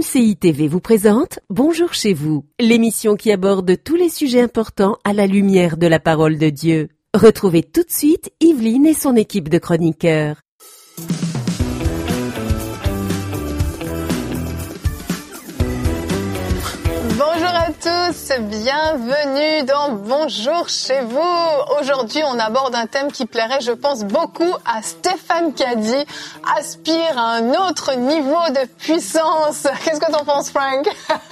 MCI TV vous présente Bonjour chez vous, l'émission qui aborde tous les sujets importants à la lumière de la parole de Dieu. Retrouvez tout de suite Yveline et son équipe de chroniqueurs. Bonjour à tous, bienvenue dans Bonjour chez vous. Aujourd'hui, on aborde un thème qui plairait, je pense, beaucoup à Stéphane Caddy. Aspire à un autre niveau de puissance. Qu'est-ce que t'en penses, Frank?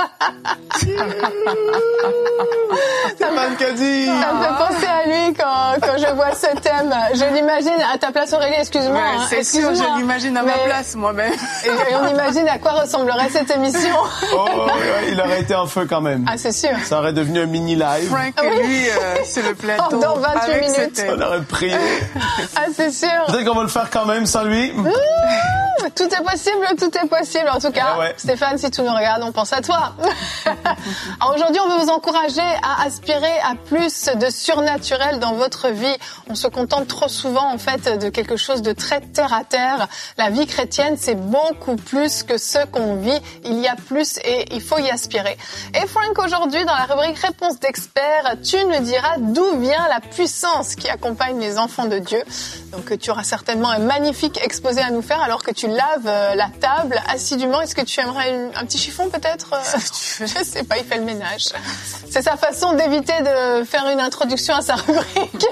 Stéphane Caddy. Ça me fait penser à lui quand je vois ce thème. Je l'imagine à ta place, Aurélie, excuse-moi. Ouais, c'est sûr, je l'imagine à ma place, moi-même. Et on imagine à quoi ressemblerait cette émission. Oh, il aurait été en feu quand même. Ah, c'est sûr. Ça aurait devenu un mini-live. Frank et lui, c'est le plateau. Dans 28 avec minutes. On aurait prié. Ah, c'est sûr. Peut-être qu'on va le faire quand même sans lui. Tout est possible, tout est possible. En tout cas, ouais. Stéphane, si tu nous regardes, on pense à toi. Alors aujourd'hui, on veut vous encourager à aspirer à plus de surnaturel dans votre vie. On se contente trop souvent, en fait, de quelque chose de très terre à terre. La vie chrétienne, c'est beaucoup plus que ce qu'on vit. Il y a plus et il faut y aspirer. Et Frank, aujourd'hui, dans la rubrique Réponse d'experts, tu nous diras d'où vient la puissance qui accompagne les enfants de Dieu. Donc, tu auras certainement un magnifique exposé à nous faire alors que tu laves la table assidûment. Est-ce que tu aimerais un petit chiffon peut-être? Je sais pas, il fait le ménage. C'est sa façon d'éviter de faire une introduction à sa rubrique.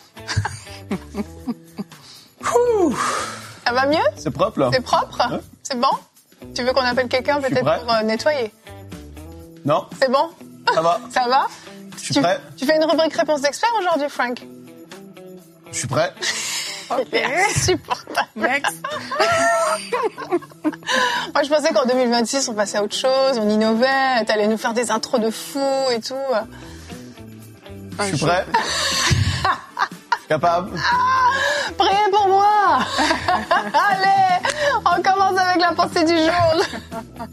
Ça va mieux? C'est propre, là. C'est propre? Ouais. C'est bon? Tu veux qu'on appelle quelqu'un peut-être pour nettoyer? Non, C'est bon? ça va. Ça va? Je suis prêt. Tu fais une rubrique réponse d'expert aujourd'hui, Frank? Je suis prêt. Il est insupportable. Next. Moi, je pensais qu'en 2026, on passait à autre chose, on innovait, t'allais nous faire des intros de fou et tout. Je suis prêt. Capable. Priez pour moi. Allez, on commence avec la pensée du jour.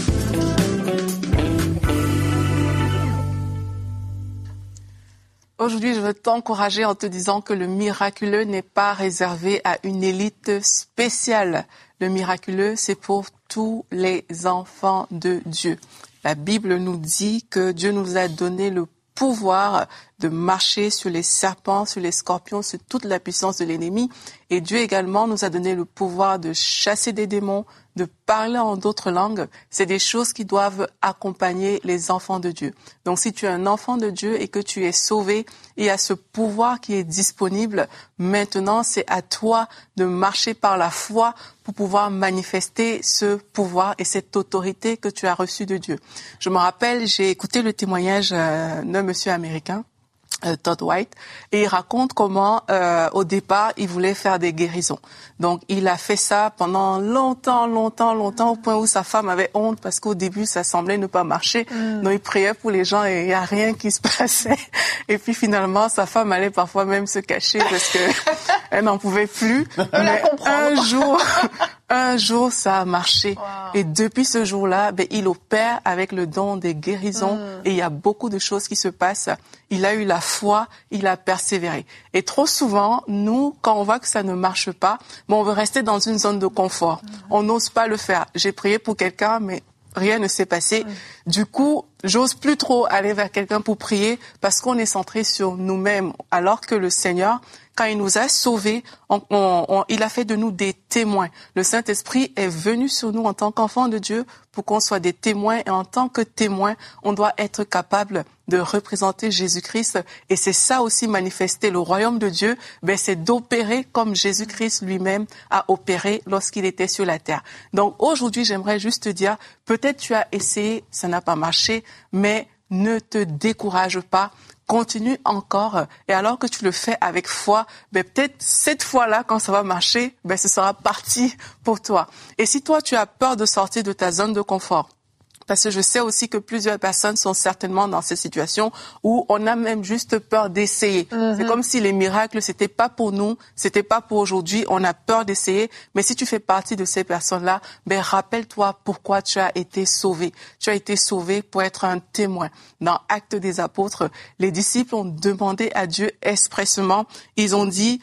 Aujourd'hui, je veux t'encourager en te disant que le miraculeux n'est pas réservé à une élite spéciale. Le miraculeux, c'est pour tous les enfants de Dieu. La Bible nous dit que Dieu nous a donné le pouvoir de marcher sur les serpents, sur les scorpions, sur toute la puissance de l'ennemi. Et Dieu également nous a donné le pouvoir de chasser des démons, de parler en d'autres langues. C'est des choses qui doivent accompagner les enfants de Dieu. Donc si tu es un enfant de Dieu et que tu es sauvé, il y a ce pouvoir qui est disponible. Maintenant, c'est à toi de marcher par la foi pour pouvoir manifester ce pouvoir et cette autorité que tu as reçue de Dieu. Je me rappelle, j'ai écouté le témoignage d'un monsieur américain, Todd White, et il raconte comment au départ il voulait faire des guérisons. Donc il a fait ça pendant longtemps au point où sa femme avait honte parce qu'au début ça semblait ne pas marcher. Donc il priait pour les gens et il y a rien qui se passait. Et puis finalement sa femme allait parfois même se cacher parce que elle n'en pouvait plus. Mais un jour ça a marché. Wow. Et depuis ce jour-là, il opère avec le don des guérisons et il y a beaucoup de choses qui se passent. Il a eu la foi, il a persévéré. Et trop souvent, nous, quand on voit que ça ne marche pas, on veut rester dans une zone de confort. On n'ose pas le faire. J'ai prié pour quelqu'un, mais rien ne s'est passé. Du coup, j'ose plus trop aller vers quelqu'un pour prier parce qu'on est centré sur nous-mêmes. Alors que le Seigneur, quand il nous a sauvés, il a fait de nous des témoins. Le Saint-Esprit est venu sur nous en tant qu'enfants de Dieu pour qu'on soit des témoins. Et en tant que témoins, on doit être capable de représenter Jésus-Christ. Et c'est ça aussi manifester le royaume de Dieu. C'est d'opérer comme Jésus-Christ lui-même a opéré lorsqu'il était sur la terre. Donc aujourd'hui, j'aimerais juste te dire, peut-être tu as essayé, ça n'a pas marché, mais ne te décourage pas. Continue encore, et alors que tu le fais avec foi, peut-être cette fois-là, quand ça va marcher, ce sera parti pour toi. Et si toi, tu as peur de sortir de ta zone de confort, Parce que je sais aussi que plusieurs personnes sont certainement dans cette situation où on a même juste peur d'essayer. C'est comme si les miracles, c'était pas pour nous, c'était pas pour aujourd'hui, on a peur d'essayer. Mais si tu fais partie de ces personnes-là, rappelle-toi pourquoi tu as été sauvé. Tu as été sauvé pour être un témoin. Dans Actes des Apôtres, les disciples ont demandé à Dieu expressément, ils ont dit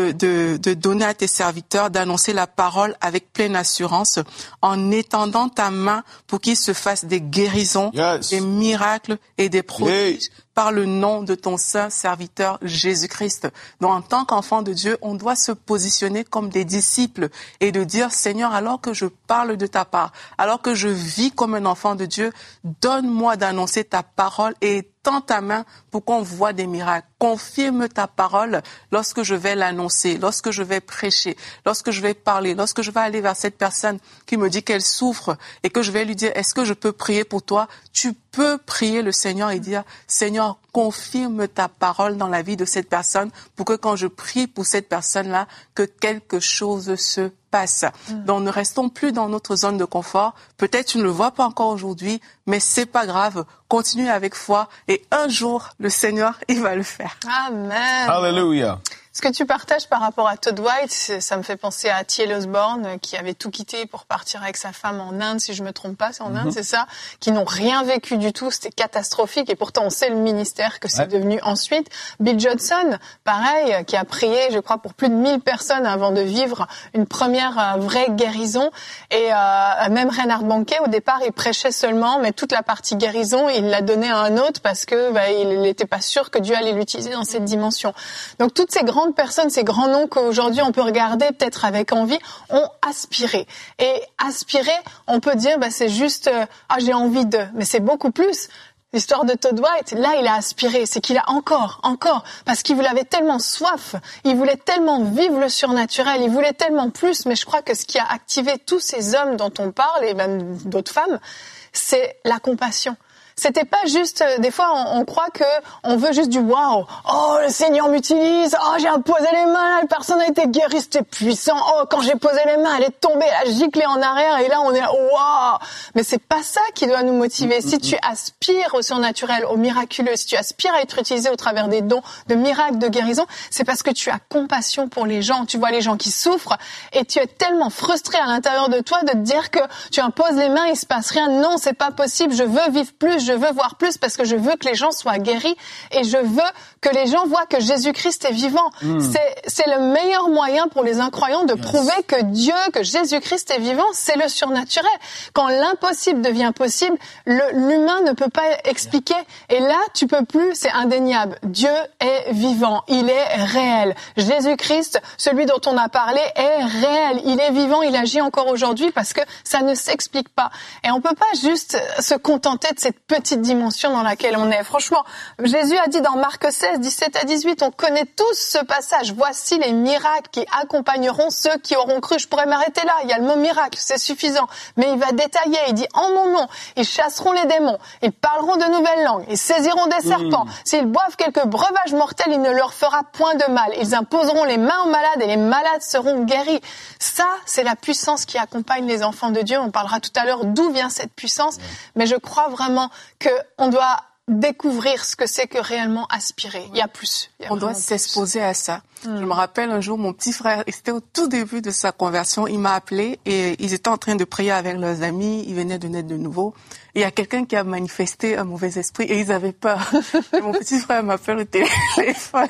de donner à tes serviteurs d'annoncer la parole avec pleine assurance en étendant ta main pour qu'ils se fassent des guérisons, des miracles et des prodiges par le nom de ton saint serviteur Jésus-Christ. Donc, en tant qu'enfant de Dieu, on doit se positionner comme des disciples et de dire, Seigneur, alors que je parle de ta part, alors que je vis comme un enfant de Dieu, donne-moi d'annoncer ta parole et tends ta main pour qu'on voit des miracles. Confirme ta parole lorsque je vais l'annoncer, lorsque je vais prêcher, lorsque je vais parler, lorsque je vais aller vers cette personne qui me dit qu'elle souffre et que je vais lui dire, est-ce que je peux prier pour toi? Tu peux prier le Seigneur et dire, Seigneur, confirme ta parole dans la vie de cette personne pour que quand je prie pour cette personne-là, que quelque chose se passe. Donc, ne restons plus dans notre zone de confort. Peut-être tu ne le vois pas encore aujourd'hui, mais c'est pas grave. Continue avec foi et un jour, le Seigneur, il va le faire. Amen. Hallelujah. Ce que tu partages par rapport à Todd White, ça me fait penser à T.L. Osborne, qui avait tout quitté pour partir avec sa femme en Inde, si je me trompe pas, c'est en Inde, c'est ça, qui n'ont rien vécu du tout, c'était catastrophique, et pourtant on sait le ministère que c'est devenu ensuite. Bill Johnson, pareil, qui a prié, je crois, pour plus de 1000 personnes avant de vivre une première vraie guérison, et même Reinhard Bonnke, au départ, il prêchait seulement, mais toute la partie guérison, il l'a donnée à un autre parce que il n'était pas sûr que Dieu allait l'utiliser dans cette dimension. Donc toutes ces grandes personnes, ces grands noms qu'aujourd'hui on peut regarder peut-être avec envie, ont aspiré. Et aspirer, on peut dire, c'est juste, j'ai envie de, mais c'est beaucoup plus. L'histoire de Todd White, là, il a aspiré. C'est qu'il a encore, parce qu'il avait tellement soif, il voulait tellement vivre le surnaturel, il voulait tellement plus, mais je crois que ce qui a activé tous ces hommes dont on parle, et même d'autres femmes, c'est la compassion. C'était pas juste, des fois on croit que on veut juste du waouh. Oh, le Seigneur m'utilise. Oh, j'ai imposé les mains, la personne a été guérie, c'était puissant. Oh, quand j'ai posé les mains, elle est tombée, elle a giclé en arrière et là on est waouh. Mais c'est pas ça qui doit nous motiver. Si tu aspires au surnaturel, au miraculeux, si tu aspires à être utilisé au travers des dons de miracles, de guérison, c'est parce que tu as compassion pour les gens. Tu vois les gens qui souffrent et tu es tellement frustré à l'intérieur de toi de te dire que tu imposes les mains, il se passe rien. Non, c'est pas possible. Je veux vivre plus. Je veux voir plus parce que je veux que les gens soient guéris et je veux que les gens voient que Jésus-Christ est vivant. C'est le meilleur moyen pour les incroyants de prouver que Dieu, que Jésus-Christ est vivant, c'est le surnaturel. Quand l'impossible devient possible, l'humain ne peut pas expliquer. Et là, tu peux plus, c'est indéniable. Dieu est vivant, il est réel. Jésus-Christ, celui dont on a parlé, est réel. Il est vivant, il agit encore aujourd'hui parce que ça ne s'explique pas. Et on peut pas juste se contenter de cette petite dimension dans laquelle on est. Franchement, Jésus a dit dans Marc 16, 17 à 18, on connaît tous ce passage. Voici les miracles qui accompagneront ceux qui auront cru. Je pourrais m'arrêter là. Il y a le mot miracle, c'est suffisant. Mais il va détailler. Il dit, en mon nom, ils chasseront les démons. Ils parleront de nouvelles langues. Ils saisiront des serpents. S'ils boivent quelques breuvages mortels, il ne leur fera point de mal. Ils imposeront les mains aux malades et les malades seront guéris. Ça, c'est la puissance qui accompagne les enfants de Dieu. On parlera tout à l'heure d'où vient cette puissance. Mais je crois vraiment qu'on doit découvrir ce que c'est que réellement aspirer. Il y a plus. On doit s'exposer à ça. Je me rappelle un jour, mon petit frère, c'était au tout début de sa conversion, il m'a appelé et ils étaient en train de prier avec leurs amis, ils venaient de naître de nouveau. Et il y a quelqu'un qui a manifesté un mauvais esprit et ils avaient peur. Et mon petit frère m'appelle au téléphone.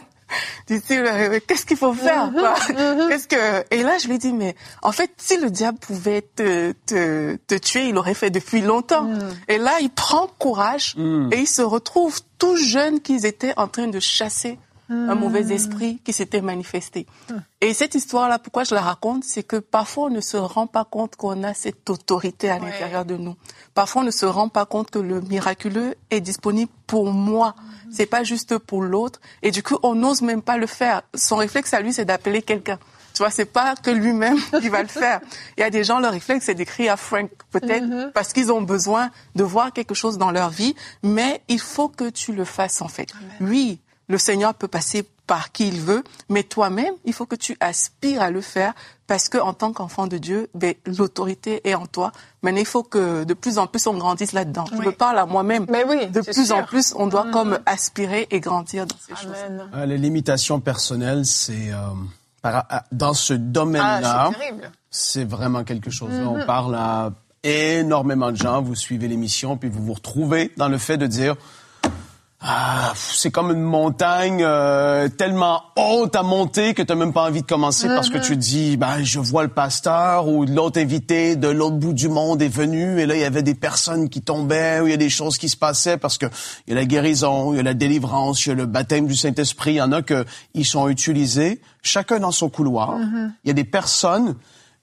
Dit-il, qu'est-ce qu'il faut faire, quoi? Et là, je lui dis, mais en fait, si le diable pouvait te tuer, il l'aurait fait depuis longtemps. Et là, il prend courage et il se retrouve tout jeune qu'ils étaient en train de chasser un mauvais esprit qui s'était manifesté. Et cette histoire-là, pourquoi je la raconte, c'est que parfois on ne se rend pas compte qu'on a cette autorité à l'intérieur de nous. Parfois on ne se rend pas compte que le miraculeux est disponible pour moi. C'est pas juste pour l'autre. Et du coup, on n'ose même pas le faire. Son réflexe à lui, c'est d'appeler quelqu'un. Tu vois, c'est pas que lui-même qui va le faire. Il y a des gens, leur réflexe, c'est d'écrire à Frank, peut-être, parce qu'ils ont besoin de voir quelque chose dans leur vie. Mais il faut que tu le fasses, en fait. Amen. Oui. le Seigneur peut passer par qui il veut, mais toi-même, il faut que tu aspires à le faire parce que en tant qu'enfant de Dieu, l'autorité est en toi. Maintenant, il faut que de plus en plus on grandisse là-dedans. Oui. Je me parle à moi-même. Mais oui, de plus en plus, on doit comme aspirer et grandir dans ces choses. Les limitations personnelles, c'est dans ce domaine-là, c'est vraiment quelque chose. Là, on parle à énormément de gens. Vous suivez l'émission, puis vous vous retrouvez dans le fait de dire. C'est comme une montagne tellement haute à monter que tu n'as même pas envie de commencer parce que tu te dis, je vois le pasteur ou l'autre invité de l'autre bout du monde est venu et là, il y avait des personnes qui tombaient ou il y a des choses qui se passaient parce que il y a la guérison, il y a la délivrance, il y a le baptême du Saint-Esprit. Il y en a ils sont utilisés, chacun dans son couloir. Il y a des personnes,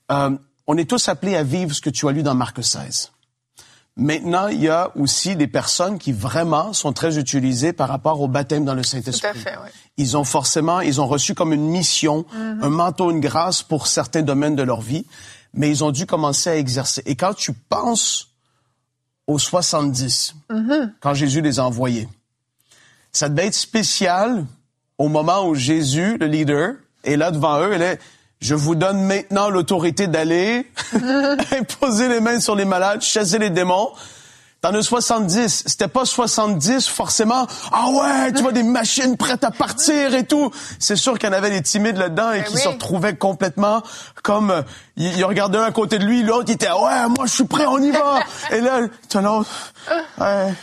on est tous appelés à vivre ce que tu as lu dans Marc 16. Maintenant, il y a aussi des personnes qui vraiment sont très utilisées par rapport au baptême dans le Saint-Esprit. Tout à fait, oui. Ils ont reçu comme une mission, un manteau, une grâce pour certains domaines de leur vie, mais ils ont dû commencer à exercer. Et quand tu penses aux 70, quand Jésus les a envoyés, ça devait être spécial au moment où Jésus, le leader, est là devant eux, et je vous donne maintenant l'autorité d'aller imposer les mains sur les malades, chasser les démons. Dans le 70, c'était pas 70 forcément. Ah ouais, tu vois des machines prêtes à partir et tout. C'est sûr qu'il y en avait des timides là-dedans et qui se retrouvaient complètement comme il regardait un côté de lui, l'autre il était ouais, moi je suis prêt, on y va. Et là, tu l'autre. Ouais.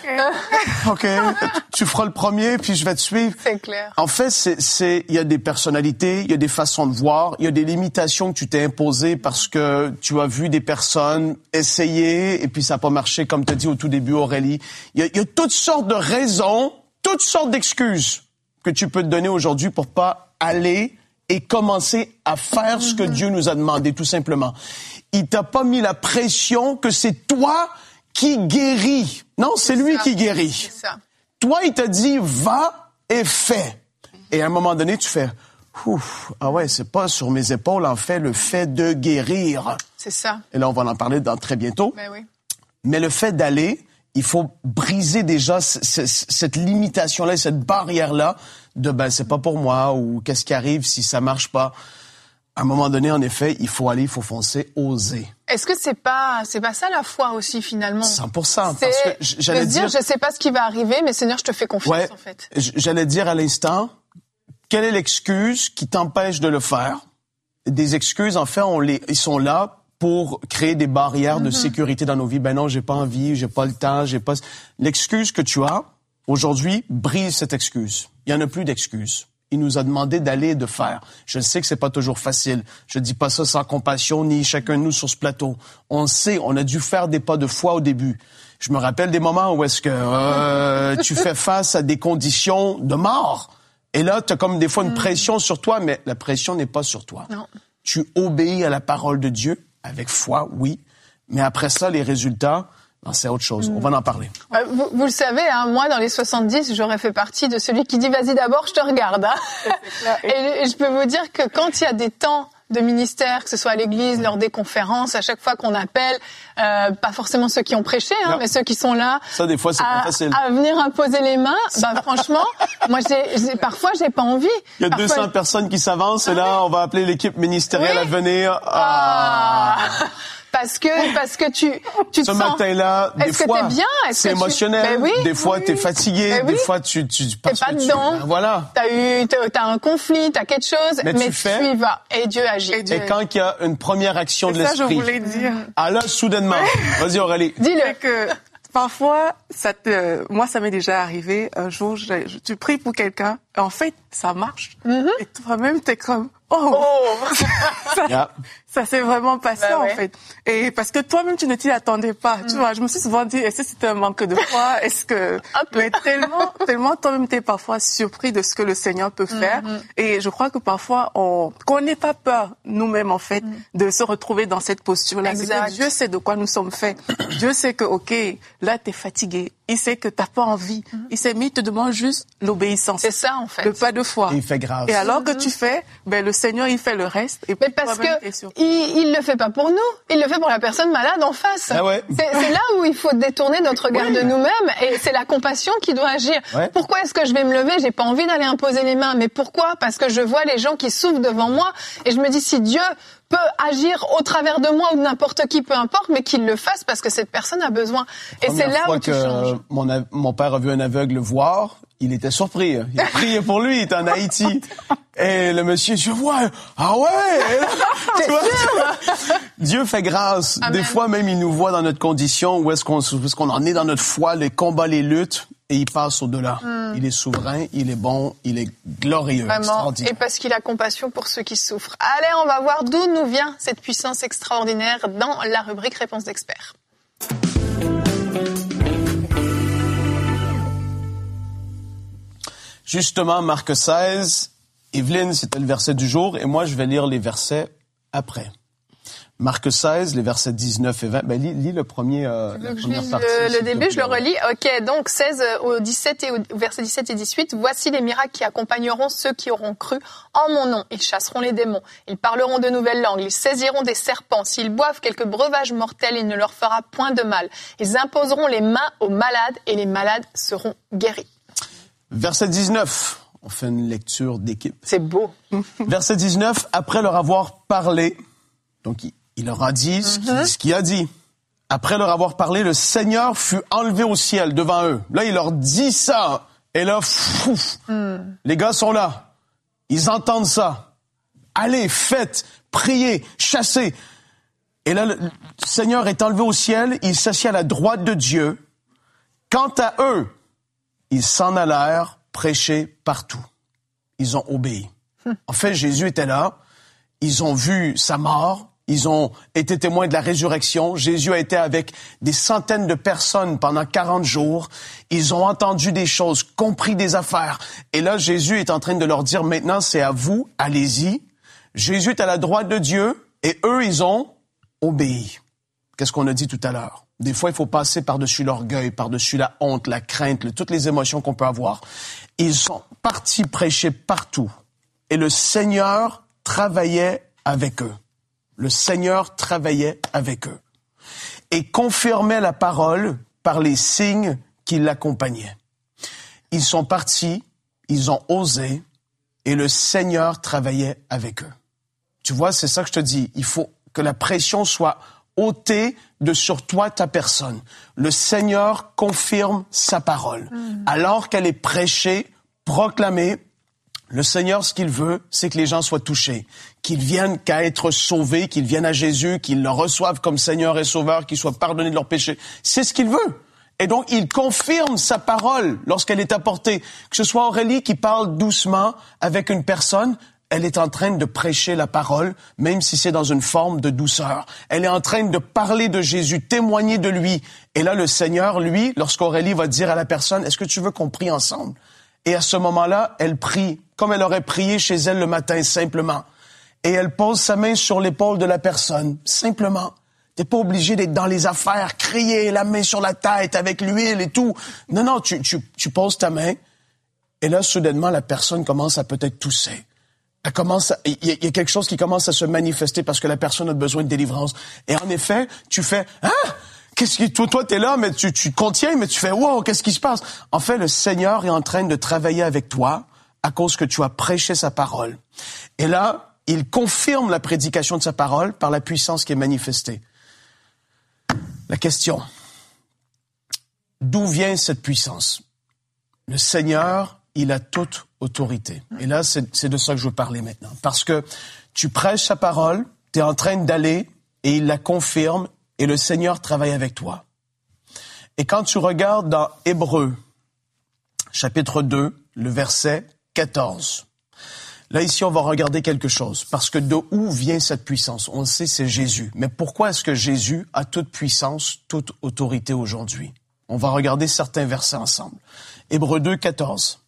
OK, tu feras le premier puis je vais te suivre. C'est clair. En fait, il y a des personnalités, il y a des façons de voir, il y a des limitations que tu t'es imposées parce que tu as vu des personnes essayer et puis ça n'a pas marché comme tu as dit au tout début, Aurélie. Il y a toutes sortes de raisons, toutes sortes d'excuses que tu peux te donner aujourd'hui pour pas aller et commencer à faire ce que Dieu nous a demandé, tout simplement. Il t'a pas mis la pression que c'est toi qui guéris. Non, c'est lui qui guérit. C'est ça. Toi, il t'a dit, va et fais. Et à un moment donné, tu fais, ouf, ah ouais, c'est pas sur mes épaules, en fait, le fait de guérir. C'est ça. Et là, on va en parler dans très bientôt. Ben oui. Mais le fait d'aller, il faut briser déjà cette limitation-là, cette barrière-là de c'est pas pour moi ou qu'est-ce qui arrive si ça marche pas. À un moment donné, en effet, il faut aller, il faut foncer, oser. Est-ce que c'est pas ça la foi aussi finalement? 100%. Parce que j'allais dire, je sais pas ce qui va arriver, mais Seigneur, je te fais confiance en fait. J'allais dire à l'instant, quelle est l'excuse qui t'empêche de le faire? Des excuses, en fait, ils sont là pour créer des barrières de sécurité dans nos vies. Ben non, j'ai pas envie, j'ai pas le temps, j'ai pas... L'excuse que tu as, aujourd'hui, brise cette excuse. Il y en a plus d'excuses. Il nous a demandé d'aller et de faire. Je sais que c'est pas toujours facile. Je dis pas ça sans compassion, ni chacun de nous sur ce plateau. On sait, on a dû faire des pas de foi au début. Je me rappelle des moments où est-ce que tu fais face à des conditions de mort. Et là, tu as comme des fois une pression sur toi, mais la pression n'est pas sur toi. Non. Tu obéis à la parole de Dieu. Avec foi, oui. Mais après ça, les résultats, c'est autre chose. On va en parler. Vous le savez, moi, dans les 70, j'aurais fait partie de celui qui dit « Vas-y d'abord, je te regarde ». Et je peux vous dire que quand il y a des temps de ministère, que ce soit à l'église, lors des conférences, à chaque fois qu'on appelle, pas forcément ceux qui ont prêché, mais ceux qui sont là, ça, des fois, c'est pas facile. À venir imposer les mains, franchement, moi, parfois, j'ai pas envie. Il y a 200 personnes qui s'avancent et là, on va appeler l'équipe ministérielle à venir. Parce que tu te ce sens... matin-là, des fois, t'es bien? C'est émotionnel. Des fois, t'es fatigué. Des fois, tu t'es pas dedans. Voilà. T'as un conflit, t'as quelque chose, mais tu y vas. Et Dieu agit. Et quand il y a une première action de l'esprit. Ça, je voulais dire. Alors, soudainement. Vas-y, Aurélie. Dis-le. Que parfois, moi, ça m'est déjà arrivé. Un jour, tu pries pour quelqu'un. Et en fait, ça marche. Et toi-même, t'es comme, ça s'est vraiment passé, en fait. Et parce que toi-même, tu ne t'y attendais pas. Tu vois, je me suis souvent dit, est-ce que c'était un manque de foi? Est-ce que, mais tellement toi-même t'es parfois surpris de ce que le Seigneur peut faire. Et je crois que parfois, qu'on n'ait pas peur, nous-mêmes, en fait, de se retrouver dans cette posture-là. C'est que Dieu sait de quoi nous sommes faits. Dieu sait que, OK, là, t'es fatigué. il sait que t'as pas envie. Il sait, mais il te demande juste l'obéissance. C'est ça, en fait. Le pas de foi. Et il fait grâce. Et alors que tu fais, le Seigneur, il fait le reste. Et mais parce que il le fait pas pour nous. Il le fait pour la personne malade en face. Ah ouais. C'est là où il faut détourner notre regard de nous-mêmes, et c'est la compassion qui doit agir. Ouais. Pourquoi est-ce que je vais me lever? J'ai pas envie d'aller imposer les mains. Mais pourquoi? Parce que je vois les gens qui souffrent devant moi, et je me dis, si Dieu peut agir au travers de moi ou de n'importe qui, peu importe, mais qu'il le fasse parce que cette personne a besoin. Et c'est là où tu changes. Mon père a vu un aveugle voir, il était surpris. Il a prié pour lui, il était en Haïti. Et le monsieur, je vois, ah ouais! Tu vois, Dieu fait grâce. Amen. Des fois même, il nous voit dans notre condition, où est-ce qu'on en est dans notre foi, les combats, les luttes. Et il passe au-delà. Il est souverain, il est bon, il est glorieux, extraordinaire. Et parce qu'il a compassion pour ceux qui souffrent. Allez, on va voir d'où nous vient cette puissance extraordinaire dans la rubrique Réponse d'experts. Justement, Marc 16, Evelyne, c'était le verset du jour, et moi, je vais lire les versets après. Marc 16, les versets 19 et 20. Lis le premier, la première partie. Le début, je le relis. Ok, donc 16 au 17 et au verset 17 et 18. Voici les miracles qui accompagneront ceux qui auront cru en mon nom. Ils chasseront les démons. Ils parleront de nouvelles langues. Ils saisiront des serpents. S'ils boivent quelques breuvages mortels, il ne leur fera point de mal. Ils imposeront les mains aux malades et les malades seront guéris. Verset 19. On fait une lecture d'équipe. C'est beau. Verset 19. Après leur avoir parlé, donc il leur a dit ce qu'il a dit. Après leur avoir parlé, le Seigneur fut enlevé au ciel devant eux. Là, il leur dit ça. Et là, les gars sont là. Ils entendent ça. Allez, faites, priez, chassez. Et là, le Seigneur est enlevé au ciel. Il s'assied à la droite de Dieu. Quant à eux, ils s'en allèrent prêcher partout. Ils ont obéi. En fait, Jésus était là. Ils ont vu sa mort. Ils ont été témoins de la résurrection. Jésus a été avec des centaines de personnes pendant 40 jours. Ils ont entendu des choses, compris des affaires. Et là, Jésus est en train de leur dire, maintenant, c'est à vous, allez-y. Jésus est à la droite de Dieu et eux, ils ont obéi. Qu'est-ce qu'on a dit tout à l'heure? Des fois, il faut passer par-dessus l'orgueil, par-dessus la honte, la crainte, toutes les émotions qu'on peut avoir. Ils sont partis prêcher partout. Et le Seigneur travaillait avec eux. Le Seigneur travaillait avec eux et confirmait la parole par les signes qui l'accompagnaient. Ils sont partis, ils ont osé et le Seigneur travaillait avec eux. Tu vois, c'est ça que je te dis. Il faut que la pression soit ôtée de sur toi, ta personne. Le Seigneur confirme sa parole. Alors qu'elle est prêchée, proclamée, le Seigneur, ce qu'il veut, c'est que les gens soient touchés, qu'ils viennent qu'à être sauvés, qu'ils viennent à Jésus, qu'ils le reçoivent comme Seigneur et Sauveur, qu'ils soient pardonnés de leurs péchés. C'est ce qu'il veut. Et donc, il confirme sa parole lorsqu'elle est apportée. Que ce soit Aurélie qui parle doucement avec une personne, elle est en train de prêcher la parole, même si c'est dans une forme de douceur. Elle est en train de parler de Jésus, témoigner de lui. Et là, le Seigneur, lui, lorsqu'Aurélie va dire à la personne, est-ce que tu veux qu'on prie ensemble? Et à ce moment-là, elle prie, comme elle aurait prié chez elle le matin, simplement. Et elle pose sa main sur l'épaule de la personne, simplement. T'es pas obligé d'être dans les affaires, crier, la main sur la tête, avec l'huile et tout. Non, tu poses ta main. Et là, soudainement, la personne commence à peut-être tousser. Il y a quelque chose qui commence à se manifester parce que la personne a besoin de délivrance. Et en effet, tu fais, qu'est-ce qui, toi, t'es là, mais tu contiens, mais tu fais, wow, qu'est-ce qui se passe? En fait, le Seigneur est en train de travailler avec toi à cause que tu as prêché sa parole. Et là, il confirme la prédication de sa parole par la puissance qui est manifestée. La question, d'où vient cette puissance? Le Seigneur, il a toute autorité. Et là, c'est de ça que je veux parler maintenant. Parce que tu prêches sa parole, tu es en train d'aller et il la confirme et le Seigneur travaille avec toi. Et quand tu regardes dans Hébreux, chapitre 2, le verset 14, là, ici, on va regarder quelque chose. Parce que de où vient cette puissance? On le sait, c'est Jésus. Mais pourquoi est-ce que Jésus a toute puissance, toute autorité aujourd'hui? On va regarder certains versets ensemble. Hébreux 2, 14.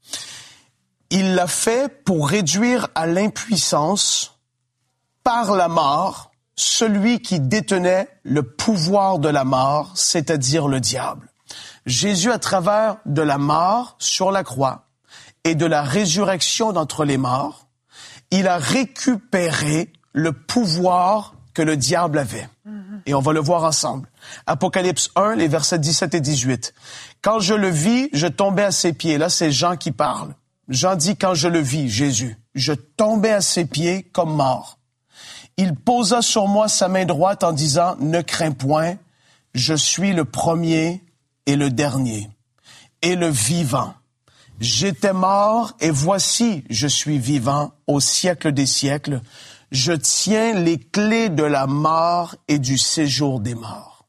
Il l'a fait pour réduire à l'impuissance par la mort celui qui détenait le pouvoir de la mort, c'est-à-dire le diable. Jésus, à travers de la mort sur la croix et de la résurrection d'entre les morts, il a récupéré le pouvoir que le diable avait. Et on va le voir ensemble. Apocalypse 1, les versets 17 et 18. Quand je le vis, je tombais à ses pieds. Là, c'est Jean qui parle. Jean dit, quand je le vis, Jésus, je tombais à ses pieds comme mort. Il posa sur moi sa main droite en disant, ne crains point, je suis le premier et le dernier, et le vivant. J'étais mort, et voici, je suis vivant au siècle des siècles. Je tiens les clés de la mort et du séjour des morts.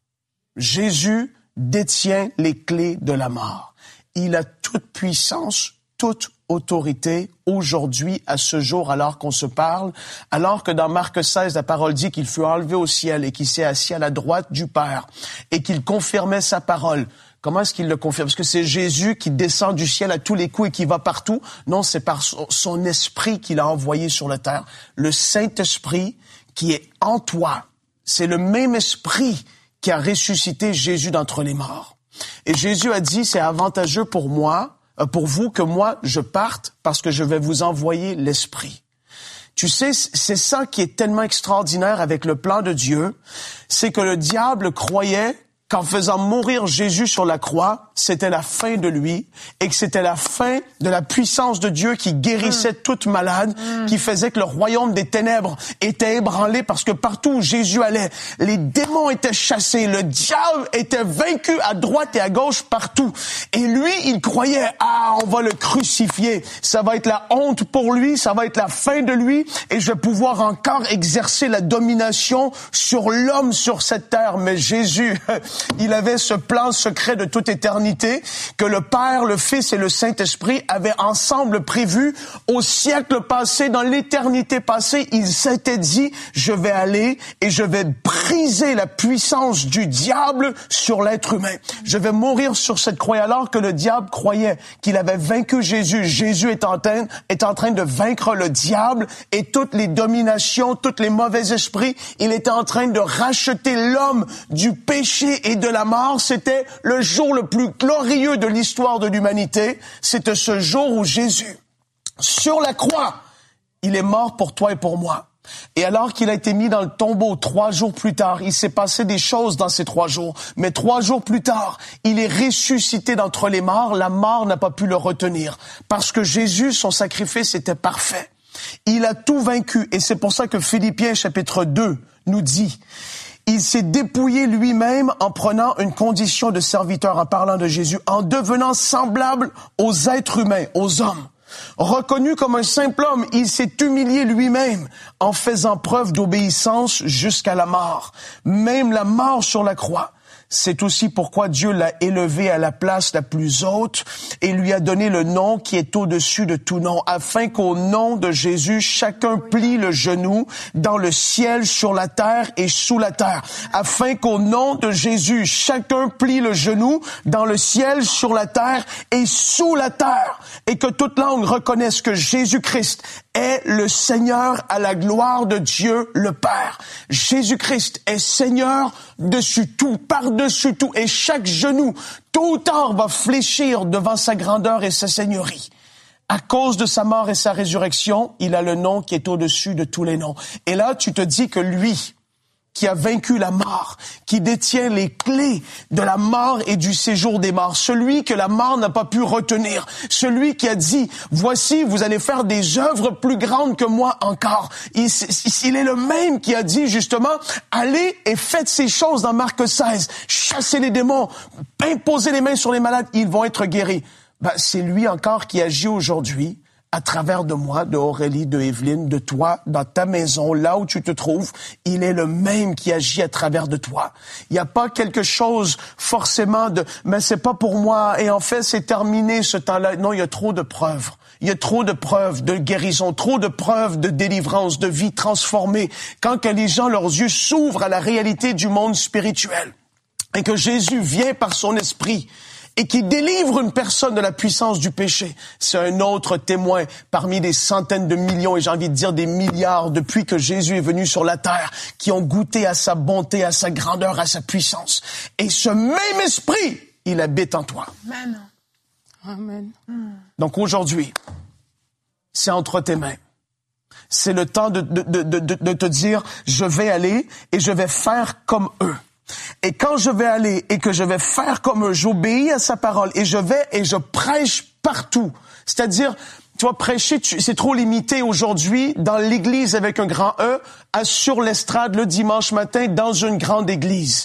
Jésus détient les clés de la mort. Il a toute puissance, toute autorité aujourd'hui, à ce jour, alors qu'on se parle, alors que dans Marc 16, la parole dit qu'il fut enlevé au ciel et qu'il s'est assis à la droite du Père et qu'il confirmait sa parole. Comment est-ce qu'il le confirme? Est-ce que c'est Jésus qui descend du ciel à tous les coups et qui va partout? Non, c'est par son esprit qu'il a envoyé sur la terre. Le Saint-Esprit qui est en toi. C'est le même esprit qui a ressuscité Jésus d'entre les morts. Et Jésus a dit, c'est avantageux pour vous que moi je parte parce que je vais vous envoyer l'Esprit. Tu sais, c'est ça qui est tellement extraordinaire avec le plan de Dieu, c'est que le diable croyait qu'en faisant mourir Jésus sur la croix, c'était la fin de lui et que c'était la fin de la puissance de Dieu qui guérissait toute malade, qui faisait que le royaume des ténèbres était ébranlé parce que partout où Jésus allait, les démons étaient chassés, le diable était vaincu à droite et à gauche partout. Et lui, il croyait, on va le crucifier, ça va être la honte pour lui, ça va être la fin de lui et je vais pouvoir encore exercer la domination sur l'homme sur cette terre. Mais Jésus, il avait ce plan secret de toute éternité que le Père, le Fils et le Saint-Esprit avaient ensemble prévu au siècle passé, dans l'éternité passée. Il s'était dit, je vais aller et je vais briser la puissance du diable sur l'être humain. Je vais mourir sur cette croix. Alors que le diable croyait qu'il avait vaincu Jésus, Jésus est en train de vaincre le diable et toutes les dominations, tous les mauvais esprits. Il était en train de racheter l'homme du péché et de la mort. C'était le jour le plus glorieux de l'histoire de l'humanité. C'était ce jour où Jésus, sur la croix, il est mort pour toi et pour moi. Et alors qu'il a été mis dans le tombeau 3 jours plus tard, il s'est passé des choses dans ces 3 jours. Mais 3 jours plus tard, il est ressuscité d'entre les morts. La mort n'a pas pu le retenir. Parce que Jésus, son sacrifice était parfait. Il a tout vaincu. Et c'est pour ça que Philippiens chapitre 2 nous dit, il s'est dépouillé lui-même en prenant une condition de serviteur, en parlant de Jésus, en devenant semblable aux êtres humains, aux hommes. Reconnu comme un simple homme, il s'est humilié lui-même en faisant preuve d'obéissance jusqu'à la mort, même la mort sur la croix. C'est aussi pourquoi Dieu l'a élevé à la place la plus haute et lui a donné le nom qui est au-dessus de tout nom, afin qu'au nom de Jésus, chacun plie le genou dans le ciel, sur la terre et sous la terre. Afin qu'au nom de Jésus, chacun plie le genou dans le ciel, sur la terre et sous la terre. Et que toute langue reconnaisse que Jésus-Christ est le Seigneur, à la gloire de Dieu le Père. Jésus-Christ est Seigneur dessus tout, par-dessus tout. Et chaque genou, tôt ou tard, va fléchir devant sa grandeur et sa seigneurie. À cause de sa mort et sa résurrection, il a le nom qui est au-dessus de tous les noms. Et là, tu te dis que lui, qui a vaincu la mort, qui détient les clés de la mort et du séjour des morts, celui que la mort n'a pas pu retenir, celui qui a dit, voici, vous allez faire des œuvres plus grandes que moi encore. Il est le même qui a dit justement, allez et faites ces choses dans Marc 16, chassez les démons, imposez les mains sur les malades, ils vont être guéris. C'est lui encore qui agit aujourd'hui, à travers de moi, de Aurélie, de Evelyne, de toi, dans ta maison, là où tu te trouves, il est le même qui agit à travers de toi. Il n'y a pas quelque chose forcément mais c'est pas pour moi, et en fait c'est terminé ce temps-là. Non, il y a trop de preuves. Il y a trop de preuves de guérison, trop de preuves de délivrance, de vie transformée. Quand que les gens, leurs yeux s'ouvrent à la réalité du monde spirituel, et que Jésus vient par son esprit, et qui délivre une personne de la puissance du péché, c'est un autre témoin parmi des centaines de millions, et j'ai envie de dire des milliards, depuis que Jésus est venu sur la terre, qui ont goûté à sa bonté, à sa grandeur, à sa puissance. Et ce même esprit, il habite en toi. Amen. Amen. Donc aujourd'hui, c'est entre tes mains. C'est le temps de te dire, je vais aller et je vais faire comme eux. Et quand je vais aller et que je vais faire comme eux, j'obéis à sa parole et je vais et je prêche partout. C'est-à-dire, tu vois, prêcher, c'est trop limité aujourd'hui dans l'église avec un grand E, sur l'estrade le dimanche matin dans une grande église.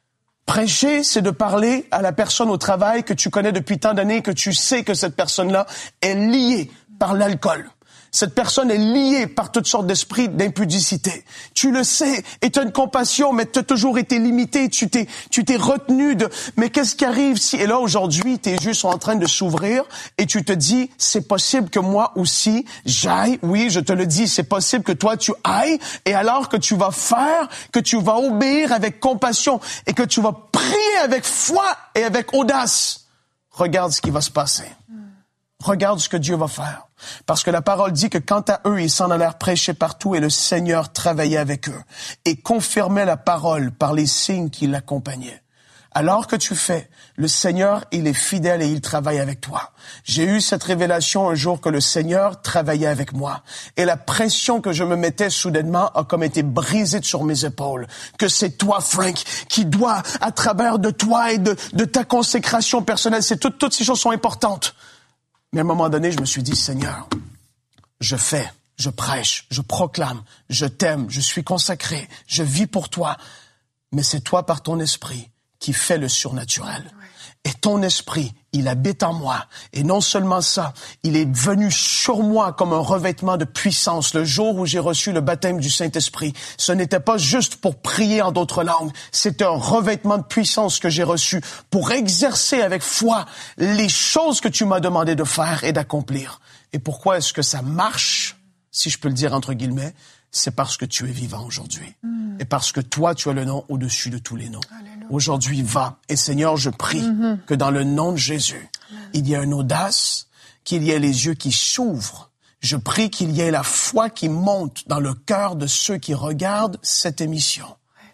Prêcher, c'est de parler à la personne au travail que tu connais depuis tant d'années, que tu sais que cette personne-là est liée par l'alcool. Cette personne est liée par toutes sortes d'esprits d'impudicité. Tu le sais, et tu as une compassion, mais tu as toujours été limité, tu t'es retenu de... Mais qu'est-ce qui arrive si... Et là, aujourd'hui, tes yeux sont en train de s'ouvrir et tu te dis, c'est possible que moi aussi, j'aille. Oui, je te le dis, c'est possible que toi, tu ailles. Et alors que tu vas faire, que tu vas obéir avec compassion et que tu vas prier avec foi et avec audace, regarde ce qui va se passer. Regarde ce que Dieu va faire. Parce que la parole dit que quant à eux, ils s'en allèrent prêcher partout et le Seigneur travaillait avec eux et confirmait la parole par les signes qui l'accompagnaient. Alors que tu fais, le Seigneur, il est fidèle et il travaille avec toi. J'ai eu cette révélation un jour que le Seigneur travaillait avec moi. Et la pression que je me mettais soudainement a comme été brisée sur mes épaules. Que c'est toi, Frank, qui dois, à travers de toi et de ta consécration personnelle, toutes ces choses sont importantes. Mais à un moment donné, je me suis dit, Seigneur, je fais, je prêche, je proclame, je t'aime, je suis consacré, je vis pour toi. Mais c'est toi, par ton esprit, qui fais le surnaturel. Et ton esprit, il habite en moi. Et non seulement ça, il est venu sur moi comme un revêtement de puissance. Le jour où j'ai reçu le baptême du Saint-Esprit, ce n'était pas juste pour prier en d'autres langues. C'était un revêtement de puissance que j'ai reçu pour exercer avec foi les choses que tu m'as demandé de faire et d'accomplir. Et pourquoi est-ce que ça marche, si je peux le dire entre guillemets? C'est parce que tu es vivant aujourd'hui. Et parce que toi, tu as le nom au-dessus de tous les noms. Alléluia. Aujourd'hui, va. Et Seigneur, je prie que dans le nom de Jésus, il y ait une audace, qu'il y ait les yeux qui s'ouvrent. Je prie qu'il y ait la foi qui monte dans le cœur de ceux qui regardent cette émission.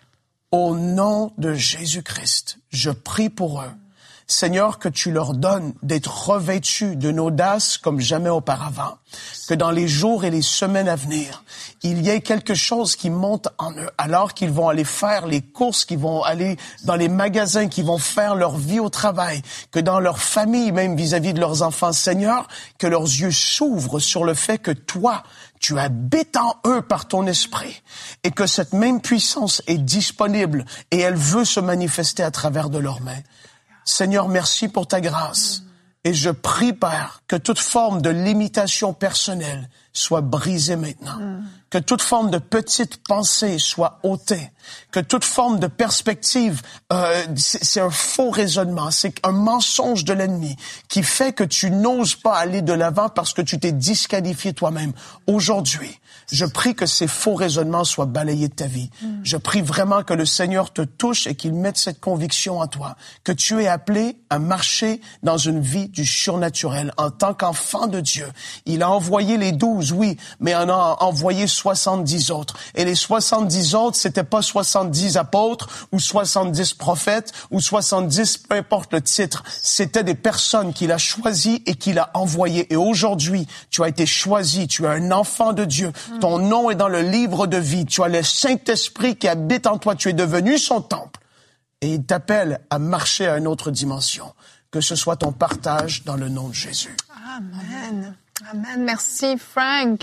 Au nom de Jésus-Christ, je prie pour eux. Seigneur, que tu leur donnes d'être revêtus d'une audace comme jamais auparavant. Que dans les jours et les semaines à venir, il y ait quelque chose qui monte en eux, alors qu'ils vont aller faire les courses, qu'ils vont aller dans les magasins, qu'ils vont faire leur vie au travail, que dans leur famille, même vis-à-vis de leurs enfants, Seigneur, que leurs yeux s'ouvrent sur le fait que toi, tu habites en eux par ton esprit et que cette même puissance est disponible et elle veut se manifester à travers de leurs mains. Seigneur, merci pour ta grâce. Et je prie, Père, que toute forme de limitation personnelle soit brisée maintenant. Que toute forme de petite pensée soit ôtée. Que toute forme de perspective, c'est un faux raisonnement, c'est un mensonge de l'ennemi qui fait que tu n'oses pas aller de l'avant parce que tu t'es disqualifié toi-même. Aujourd'hui, je prie que ces faux raisonnements soient balayés de ta vie. Je prie vraiment que le Seigneur te touche et qu'il mette cette conviction en toi, que tu es appelé à marcher dans une vie du surnaturel en tant qu'enfant de Dieu. Il a envoyé les 12, oui, mais en a envoyé 70 autres. Et les 70 autres, c'était pas 70 apôtres ou 70 prophètes ou 70, peu importe le titre. C'était des personnes qu'il a choisies et qu'il a envoyées. Et aujourd'hui, tu as été choisi, tu es un enfant de Dieu. Ton nom est dans le livre de vie. Tu as le Saint-Esprit qui habite en toi. Tu es devenu son temple. Et il t'appelle à marcher à une autre dimension. Que ce soit ton partage dans le nom de Jésus. Amen. Amen. Merci, Frank.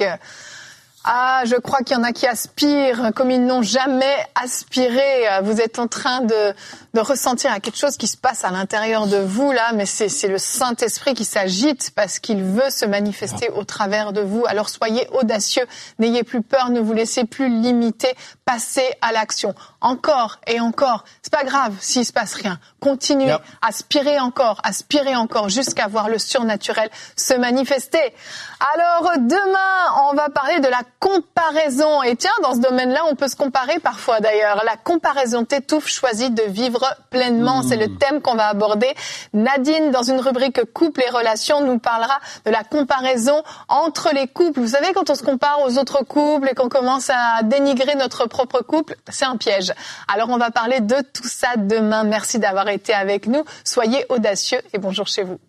Ah, je crois qu'il y en a qui aspirent comme ils n'ont jamais aspiré. Vous êtes en train de ressentir quelque chose qui se passe à l'intérieur de vous, là, mais c'est le Saint-Esprit qui s'agite parce qu'il veut se manifester au travers de vous. Alors soyez audacieux, n'ayez plus peur, ne vous laissez plus limiter, passez à l'action. Encore et encore. C'est pas grave s'il se passe rien. Continuez, aspirez encore jusqu'à voir le surnaturel se manifester. Alors demain, on va parler de la comparaison. Et tiens, dans ce domaine-là, on peut se comparer parfois d'ailleurs. La comparaison t'étouffe, choisis de vivre pleinement. C'est le thème qu'on va aborder. Nadine, dans une rubrique couple et relations, nous parlera de la comparaison entre les couples. Vous savez, quand on se compare aux autres couples et qu'on commence à dénigrer notre propre couple, c'est un piège. Alors on va parler de tout ça demain. Merci d'avoir été avec nous. Soyez audacieux et bonjour chez vous.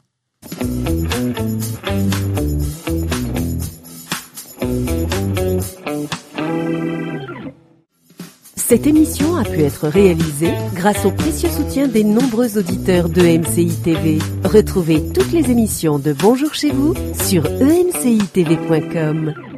Cette émission a pu être réalisée grâce au précieux soutien des nombreux auditeurs de MCI TV. Retrouvez toutes les émissions de Bonjour chez vous sur emcitv.com.